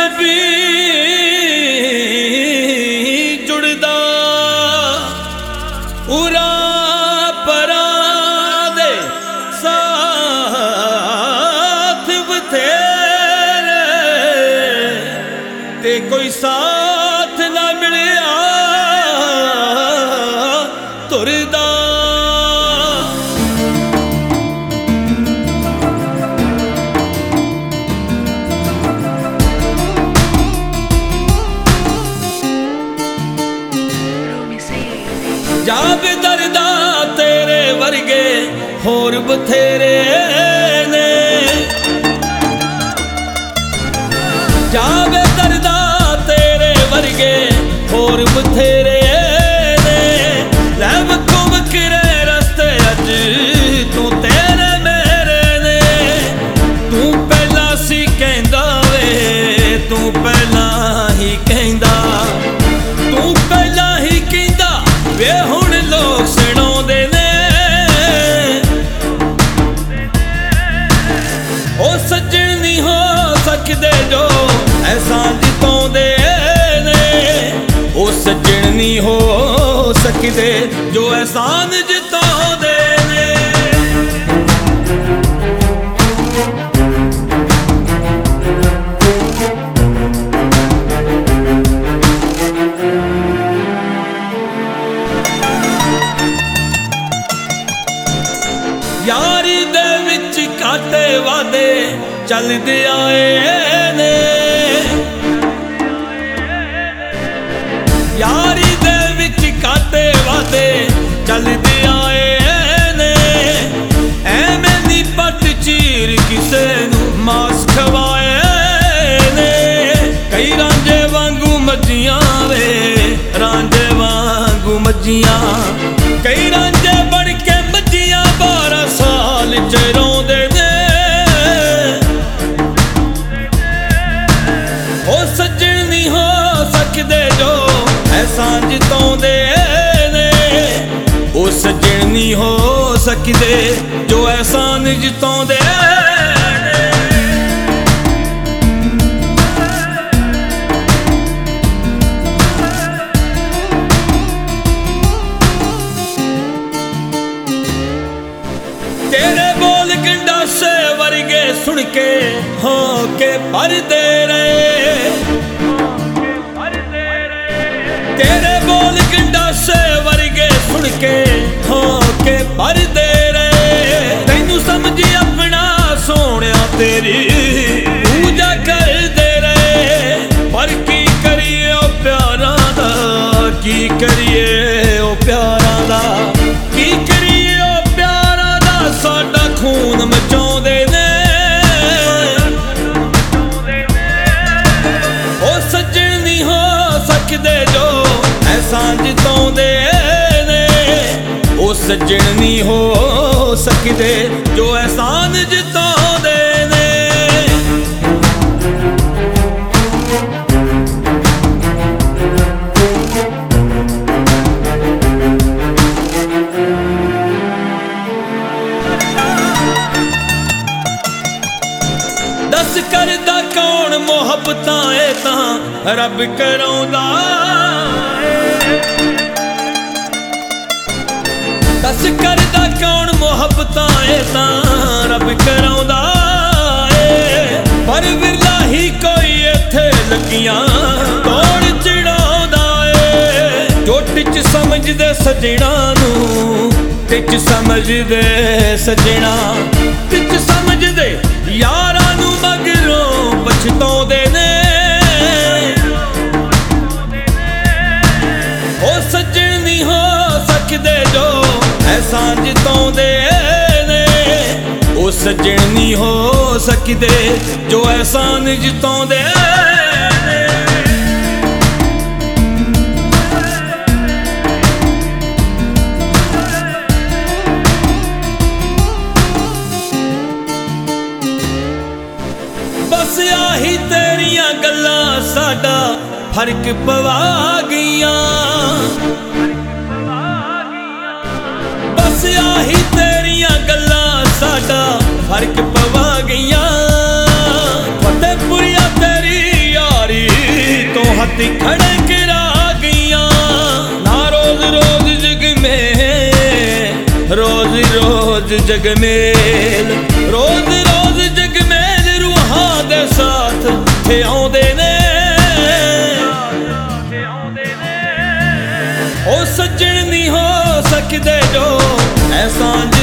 ਵੀ ਜੁੜਦਾ ਉਰਾ ਪਰਾਂ ਦੇ ਸਾਥ ਬਥੇਰੇ ਤੇ ਕੋਈ ਸਾਥ ਨਾ ਮਿਲਿਆ ਤੁਰਦਾ। ਜਾਵੇ ਦਰਦਾ ਤੇਰੇ ਵਰਗੇ ਹੋਰ ਬਥੇਰੇ ਨੇ, ਜਾਵੇ ਦਰਦਾ ਤੇਰੇ ਵਰਗੇ ਹੋਰ ਬਥੇਰੇ ਨੇ। ਲੈ ਵੱਖੋ ਵੱਖਰੇ ਰਸਤੇ ਅੱਜ ਤੂੰ ਤੇਰੇ ਮੇਰੇ ਨੇ। ਤੂੰ ਪਹਿਲਾਂ ਸੀ ਕਹਿੰਦਾ ਵੇ, ਤੂੰ ਪਹਿਲਾਂ ਹੀ ਕਹਿੰਦਾ, ਤੂੰ ਪਹਿਲਾਂ ਹੀ ਕਹਿੰਦਾ ਵੇ ਹੁਣ ਲੋਕ ਸੁਣਾਉਂਦੇ ਨੇ। ਉਹ ਸੱਜਣ ਨਹੀਂ ਹੋ ਸਕਦੇ ਜੋ ਅਹਿਸਾਨ ਜਿਤਾਉਂਦੇ ਨੇ। ਉਹ ਸੱਜਣ ਨਹੀਂ ਹੋ ਸਕਦੇ ਜੋ ਅਹਿਸਾਨ ਜਿਤਾਉਂਦੇ ਨੇ। ਯਾਰੀ ਦੇ ਵਿੱਚ ਘਾਟੇ ਵਾਦੇ ਚੱਲਦੇ ਆਏ ਨੇ, ਯਾਰੀ ਦੇ ਵਿੱਚ ਘਾਟੇ ਵਾਦੇ ਚੱਲਦੇ ਆਏ ਨੇ। ਐਵੇਂ ਦੀ ਪੱਟ ਚੀਰ ਕਿਸੇ ਨੂੰ ਮਾਸ ਖਵਾਏ ਨੇ। ਕਈ ਰਾਂਝੇ ਵਾਂਗੂ ਮੱਝੀਆਂ ਵੇ, ਰਾਂਝੇ ਵਾਂਗੂ ਮੱਝੀਆਂ, ਕਈ ਰਾਂਝੇ ਬਣ ਕੇ ਮੱਝੀਆਂ 12 ਸਾਲ ਚ ਰੋਂਦੇ ਨੇ। ਉਹ ਸੱਜਣ ਨਹੀਂ ਹੋ ਸਕਦੇ ਜੋ ਅਹਿਸਾਨ ਜਿਤਾਉਂਦੇ ਨੇ। ਉਹ ਸੱਜਣ ਨਹੀਂ ਹੋ ਸਕਦੇ ਜੋ ਅਹਿਸਾਨ ਜਿਤਾਉਂਦੇ ਨੇ। ਤੇਰੇ ਬੋਲ ਗੰਡਾਸੇ ਵਰਗੇ ਸੁਣ ਕੇ ਹੋ ਕੇ ਭਰਦੇ ਰਹੇ। ਤੇਰੇ ਬੋਲ ਗੰਡਾਸੇ ਵਰਗੇ ਸੁਣ ਕੇ ਹੋ ਕੇ ਭਰਦੇ ਰਹੇ। ਤੈਨੂੰ ਸਮਝ ਆਪਣਾ ਸੋਹਣਿਆ ਤੇਰੀ ਪੂਜਾ ਕਰਦੇ ਰਹੇ। ਪਰ ਕੀ ਕਰੀਏ ਉਹ ਪਿਆਰਾਂ ਦਾ, ਕੀ ਕਰੀਏ ਉਹ ਪਿਆਰਾਂ ਦਾ, ਕੀ ਕਰੀਏ ਉਹ ਪਿਆਰਾਂ ਦਾ। ਸਾਡਾ ਖੂਨ ਮਚਾਉਂਦੇ ਨੇ। ਉਹ ਸੱਜਣ ਨਹੀਂ ਹੋ ਸਕਦੇ ਜੋ ਅਹਿਸਾਨ ਜਿਤਾਉਂਦੇ ਨੇ। ਉਹ ਸੱਜਣ ਨਹੀਂ ਹੋ ਸਕਦੇ ਜੋ ਅਹਿਸਾਨ ਜਿਤਾਉਂਦੇ ਨੇ। ਦੱਸ ਕਰਦਾ ਕੌਣ ਮੁਹੱਬਤਾਂ ਇਹ ਤਾਂ ਰੱਬ ਕਰਾਉਂਦਾ ਏ। ਦੱਸ ਕਰਦਾ ਕੌਣ ਮੁਹੱਬਤਾਂ ਇਹ ਤਾਂ ਰੱਬ ਕਰਾਉਂਦਾ ਏ। ਪਰ ਵਿਰਲਾ ਹੀ ਕੋਈ ਇੱਥੇ ਲੱਗੀਆਂ ਕੌਣ ਚੜਾਉਂਦਾ ਏ। ਜੋ ਟਿੱਚ ਸਮਝਦੇ ਸੱਜਣਾ ਨੂੰ, ਟਿੱਚ ਸਮਝਦੇ ਸੱਜਣਾ, ਟਿੱਚ ਸਮਝਦੇ ਯਾਰਾਂ ਨੂੰ ਮਗਰੋਂ ਪਛਤਾਉਂਦੇ ਨੇ। ਉਹ ਸੱਜਣ ਨਹੀਂ ਹੋ ਸਕਦੇ ਜੋ ਅਹਿਸਾਨ ਜਿਤਾਉਂਦੇ ਨੇ। ਉਹ ਸੱਜਣ ਨਹੀਂ ਹੋ ਸਕਦੇ ਜੋ ਅਹਿਸਾਨ ਜਿਤਾਉਂਦੇ ਨੇ। ਬਸ ਆਹੀ ਤੇਰੀਆਂ ਗੱਲਾਂ ਸਾਡਾ ਫਰਕ ਪਵਾ ਗਈਆਂ। ਬਸ ਆਹੀ ਤੇਰੀਆਂ ਗੱਲਾਂ ਸਾਡਾ ਫਰਕ ਪਵਾ ਗਈਆਂ। ਫਤਿਹਪੁਰੀਆ ਤੇਰੀ ਯਾਰ ਛੇਤੀ ਖੜੇ ਕਰਾ ਗਈਆਂ ਨਾ ਰੋਜ਼ ਰੋਜ਼ ਜਗਮੇਲ ਰੋਜ਼ ਰੋਜ਼ ਜਗਮੇਲ ਰੋਜ਼ ਰੋਜ਼ ਜਗਮੇਲ ਰੂਹਾਂ ਦੇ ਸਾਥ ਥੇ ਆਉਂਦੇ ਨੇ ਉਹ ਸੱਜਣ ਨਹੀਂ ਹੋ ਸਕਦੇ ਜੋ ਐਸਾ